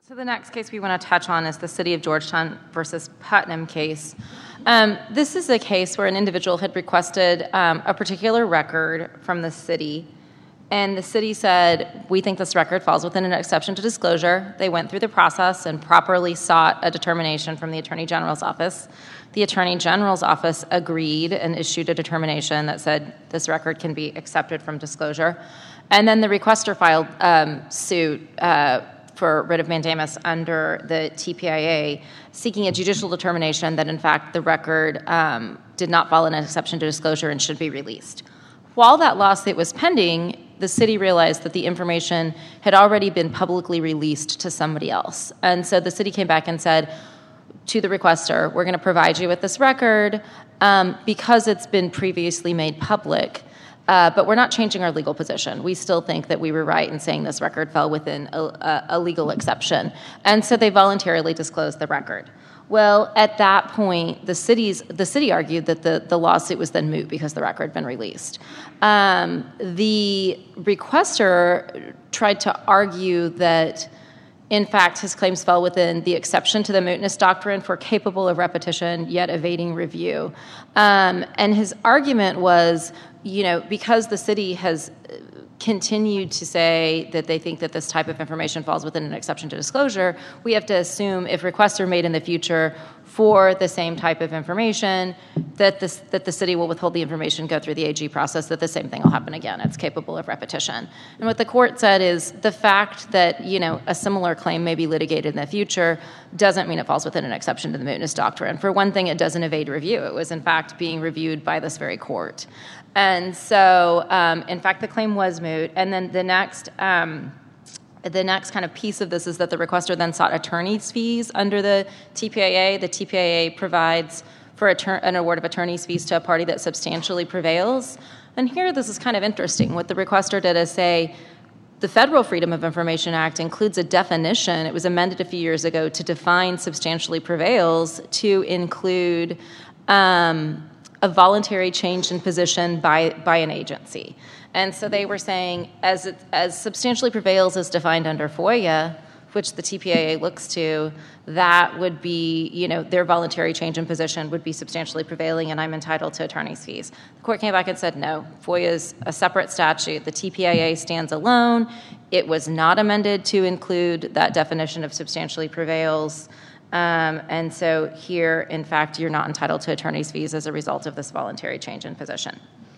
So the next case we want to touch on is the City of Georgetown versus Putnam case. This is a case where an individual had requested a particular record from the city, and the city said, we think this record falls within an exception to disclosure. They went through the process and properly sought a determination from the Attorney General's office. The Attorney General's office agreed and issued a determination that said this record can be accepted from disclosure. And then the requester filed suit for writ of mandamus under the TPIA, seeking a judicial determination that, in fact, the record did not fall in an exception to disclosure and should be released. While that lawsuit was pending, the city realized that the information had already been publicly released to somebody else. And so the city came back and said to the requester, we're going to provide you with this record because it's been previously made public. But we're not changing our legal position. We still think that we were right in saying this record fell within a legal exception. And so they voluntarily disclosed the record. Well, at that point, the city argued that the lawsuit was then moot because the record had been released. The requester tried to argue that, in fact, his claims fell within the exception to the mootness doctrine for capable of repetition yet evading review. And his argument was, because the city has continued to say that they think that this type of information falls within an exception to disclosure, we have to assume if requests are made in the future for the same type of information, that the city will withhold the information, go through the AG process, that the same thing will happen again. It's capable of repetition. And what the court said is the fact that, a similar claim may be litigated in the future doesn't mean it falls within an exception to the mootness doctrine. For one thing, it doesn't evade review. It was, in fact, being reviewed by this very court. And so, in fact, the claim was moot. And then the next kind of piece of this is that the requester then sought attorney's fees under the TPIA. The TPIA provides for an award of attorney's fees to a party that substantially prevails. And here, this is kind of interesting. What the requester did is say, the Federal Freedom of Information Act includes a definition. It was amended a few years ago to define substantially prevails to include a voluntary change in position by an agency. And so they were saying, as substantially prevails is defined under FOIA, which the TPIA looks to, that would be, their voluntary change in position would be substantially prevailing, and I'm entitled to attorney's fees. The court came back and said, no, FOIA is a separate statute. The TPIA stands alone. It was not amended to include that definition of substantially prevails. And so here, in fact, you're not entitled to attorney's fees as a result of this voluntary change in position.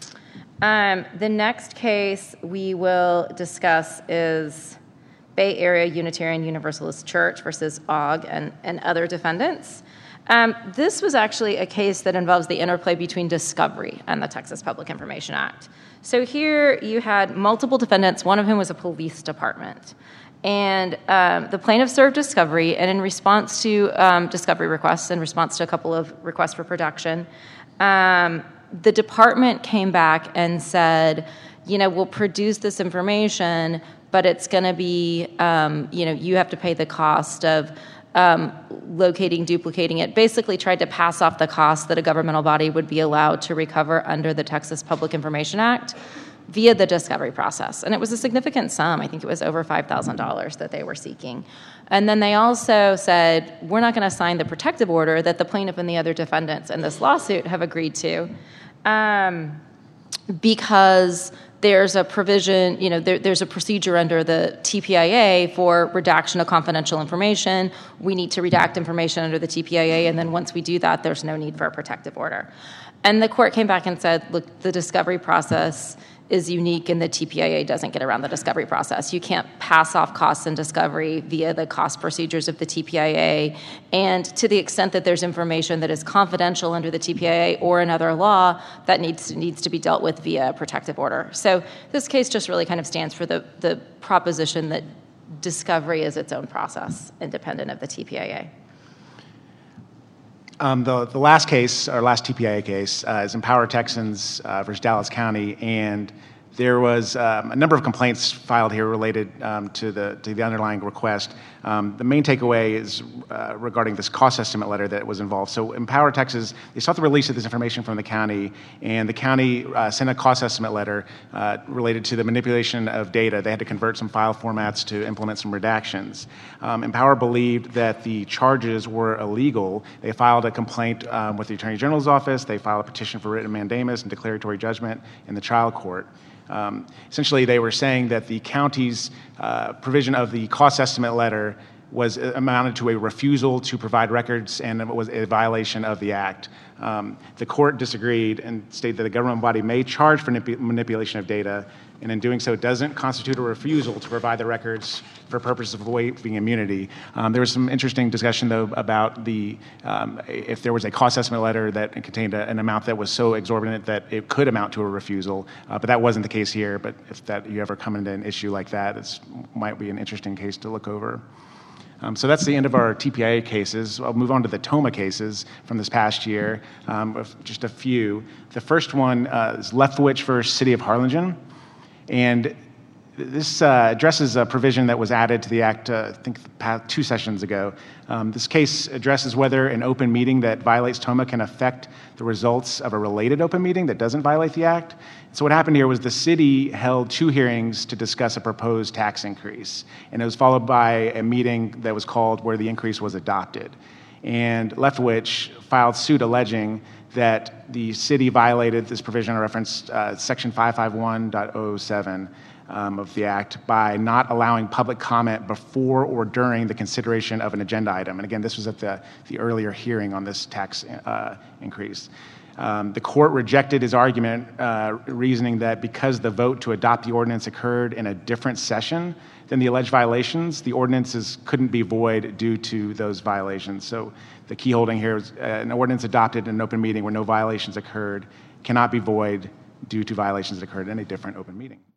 The next case we will discuss is Bay Area Unitarian Universalist Church versus OGG and other defendants. This was actually a case that involves the interplay between discovery and the Texas Public Information Act. So here you had multiple defendants, one of whom was a police department. And the plaintiff served discovery, and in response to discovery requests, in response to a couple of requests for production, the department came back and said, we'll produce this information, but it's going to be, you have to pay the cost of locating, duplicating it. Basically tried to pass off the cost that a governmental body would be allowed to recover under the Texas Public Information Act via the discovery process. And it was a significant sum. I think it was over $5,000 that they were seeking. And then they also said, we're not going to sign the protective order that the plaintiff and the other defendants in this lawsuit have agreed to because there's a provision, there's a procedure under the TPIA for redaction of confidential information. We need to redact information under the TPIA, and then once we do that, there's no need for a protective order. And the court came back and said, look, the discovery process is unique, and the TPIA doesn't get around the discovery process. You can't pass off costs in discovery via the cost procedures of the TPIA, and to the extent that there's information that is confidential under the TPIA or another law, that needs to be dealt with via a protective order. So this case just really kind of stands for the proposition that discovery is its own process, independent of the TPIA. The last case, our last TPIA case, is Empower Texans versus Dallas County, and There was a number of complaints filed here related to the underlying request. The main takeaway is regarding this cost estimate letter that was involved. So Empower Texas, they sought the release of this information from the county, and the county sent a cost estimate letter related to the manipulation of data. They had to convert some file formats to implement some redactions. Empower believed that the charges were illegal. They filed a complaint with the Attorney General's office. They filed a petition for writ of mandamus and declaratory judgment in the trial court. Essentially, they were saying that the county's provision of the cost estimate letter was amounted to a refusal to provide records and it was a violation of the act. The court disagreed and stated that a government body may charge for manipulation of data, and in doing so, it doesn't constitute a refusal to provide the records for purposes of waiving immunity. There was some interesting discussion, though, about if there was a cost estimate letter that contained an amount that was so exorbitant that it could amount to a refusal, but that wasn't the case here. But if you ever come into an issue like that, it might be an interesting case to look over. So that's the end of our TPIA cases. I'll move on to the TOMA cases from this past year, just a few. The first one is Lefkowitz versus City of Harlingen. And this addresses a provision that was added to the Act, I think, 2 sessions ago. This case addresses whether an open meeting that violates TOMA can affect the results of a related open meeting that doesn't violate the Act. So what happened here was the city held 2 hearings to discuss a proposed tax increase, and it was followed by a meeting that was called where the increase was adopted. And Lefkowitz filed suit alleging that the city violated this provision, referenced Section 551.007 of the Act, by not allowing public comment before or during the consideration of an agenda item. And again, this was at the earlier hearing on this tax increase. The court rejected his argument, reasoning that because the vote to adopt the ordinance occurred in a different session than the alleged violations, the ordinances couldn't be void due to those violations. So the key holding here is an ordinance adopted in an open meeting where no violations occurred cannot be void due to violations that occurred in a different open meeting.